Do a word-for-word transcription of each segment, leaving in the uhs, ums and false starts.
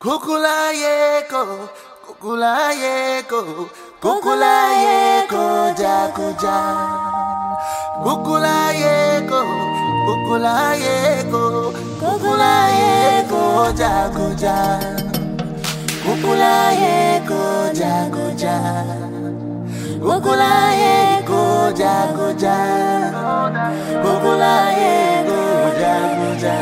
Kukulayeko, kukulayeko, kukulayeko, jakuja. Kukulayeko, kukulayeko, kukulayeko, jakuja. Kukulayeko, jakuja. Kukulayeko, jakuja. Kukulayeko, jakuja.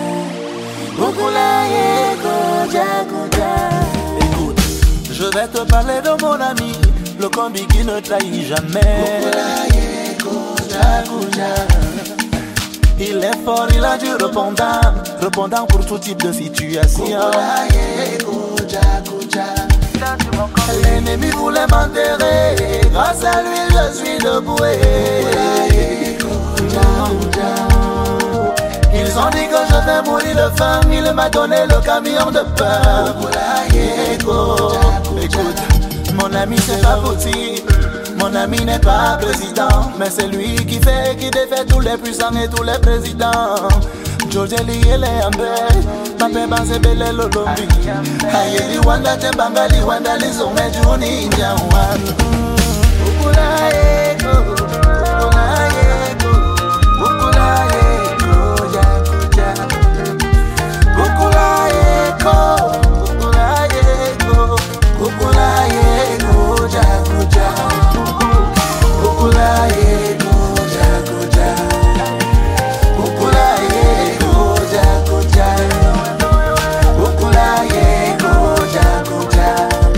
Kukulayeko, jakuja. Écoute, je vais te parler de mon ami, le combi qui ne trahit jamais. Kukulayeko, jakuja. Il est fort, il a du répondant, répondant pour tout type de situation. Kukulayeko, jakuja. L'ennemi voulait m'enterrer, grâce à lui je suis debout. Kukulayeko, jakuja. Ils ont dit que je vais mourir de faim, il m'a donné le camion de pain. Écoute, mon ami c'est pas possible, mon ami n'est pas président, mais c'est lui qui fait, qui défait tous les puissants et tous les présidents. Jojeli ele ambe, mape banse bele lolombi. Ayeli wanda tembangali wanda lizo mejuni njawan. Kukulayeko, kukulayeko, kukulayeko. Kukulayeko, kukulayeko, kukulayeko, jakuja. Kukulayeko, jakuja. Kukulayeko, jakuja. Kukulayeko, jakuja.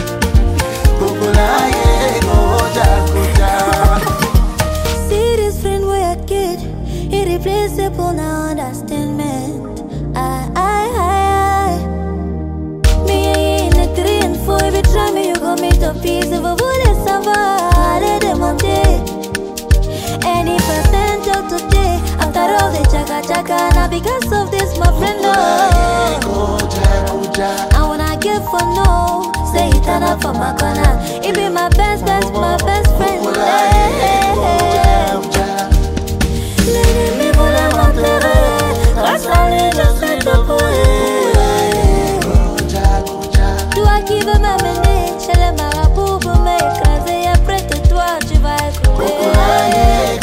Kukulayeko, jakuja. See this friend where I get irreplaceable now understandment. I, I, I, I. Me in a three and four, if you try me, you gon' make the peace. If I wouldn't survive, let them on day. Any percent of today, after all the chaka chaka, now because of this, my friend, no. And when I get for no, say it turn up for my corner. It be my best, best, my best friend. Hey, hey, hey. L'ennemi voulait m'enterrer, grâce à lui je suis debout. Toi qui veux m'amener chez les marabouts pour m'écraser, après que toi tu vas écouter.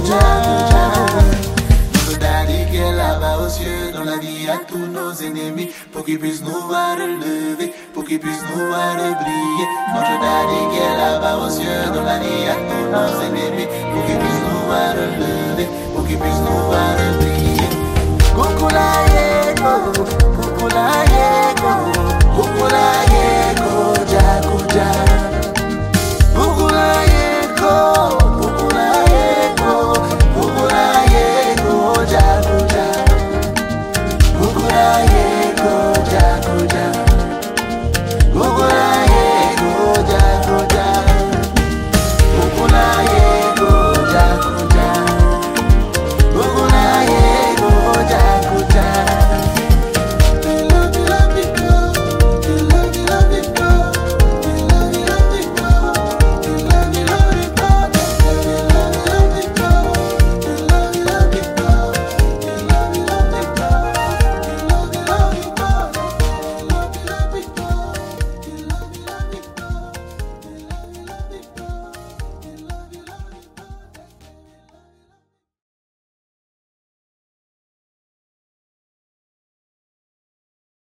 Notre daddy qui est là-bas aux cieux, dans la vie à tous nos ennemis, pour qu'ils puissent nous voir relever, pour qu'ils puissent nous voir briller. Notre daddy qui est là-bas aux cieux, dans la vie à tous nos ennemis, pour qu'ils puissent nous voir relever, pour qu'ils puissent nous voir briller. Kukulayeko, kukulayeko.